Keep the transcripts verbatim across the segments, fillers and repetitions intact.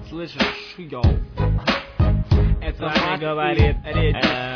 Слышишь, йоу? Это мат говорит речь.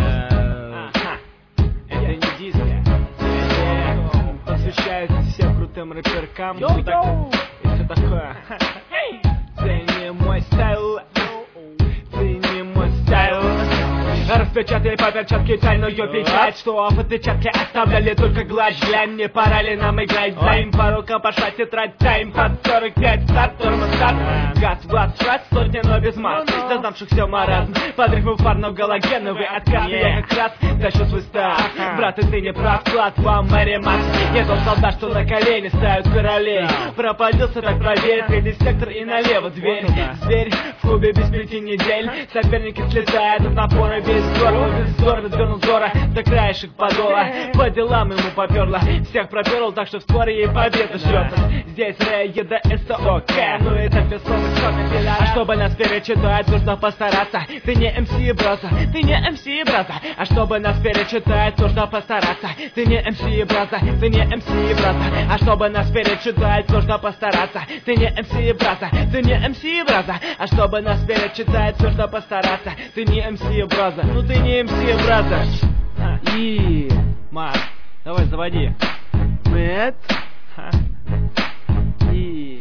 Это не диско. Посвящается всем крутым рэперкам. И все такое. Ты не мой стайл. Ты не мой стайл. Распечатали по перчатке тайную печать, что в отпечатке оставляли только гладь. Глянь, не пора ли нам играть? Дай им по рукам пошла тетрадь, тайм под сорок пять, старт, тормоз, старт. Газ, влад, шрать, сотни, но без мат. Зазнавшихся маразм, под рифму фарнов галогеновый откат. Я как раз тащу свой стар. Брат, и ты не прав, склад вам Мэри Макс. Я тот солдат, что на колени ставят королей. Пропадился, так проверь, третий сектор и налево дверь. Зверь в клубе без пяти недель. Соперники слетают от напора весь здорово, без здорово, свернул зора до краешек подола. По делам ему поперло, всех проперл, так что вскоре ей победа ждет. Здесь Рэй, еда, это окей. Ну и так весомый черный. А чтобы нас перечитать, нужно постараться. Ты не эм си, браза, ты не эм си, браза. А чтобы нас перечитать, нужно постараться. Ты не эм си, браза, ты не эм си, браза. А чтобы нас перечитать, нужно постараться. Ты не эм си, браза, ты не эм си, браза. А чтобы нас перечитать, нужно постараться. Ты не эм си, браза, ну ты не эм си, браза. И, Мат, давай заводи. Мэтт. И...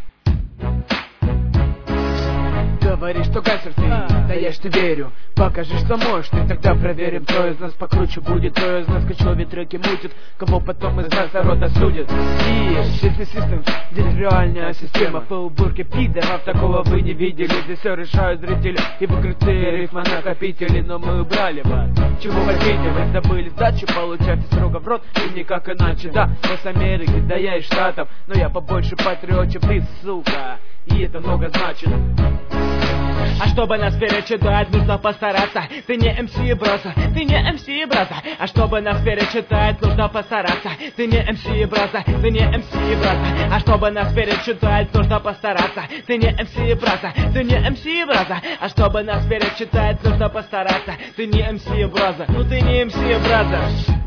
Говоришь, что гангстер ты, да я ж ты верю. Покажи, что можешь, ты тогда проверим. Кто из нас покруче будет, кто из нас кочевые треки мутит, кого потом из нас народа судит. И честный систем, здесь реальная система. По уборке пидоров такого вы не видели. Здесь все решают зрители и выкрытые рифмонакопители. Но мы убрали вас, чего хотите. Вы забыли сдачу, получайте строго в рот и никак иначе. Да, я с Америки, да я из Штатов, но я побольше патриот, чем ты, сука. И это много значит. А чтобы нас перечитать, нужно постараться. Ты не эм си, браза, ты не эм си, браза. А чтобы нас перечитать, нужно постараться. Ты не эм си, браза, ты не эм си, браза. А чтобы нас перечитать, нужно постараться. Ты не эм си, браза, ты не эм си, браза. А чтобы нас перечитать, нужно постараться. Ты не эм си, браза, ну ты не эм си, браза.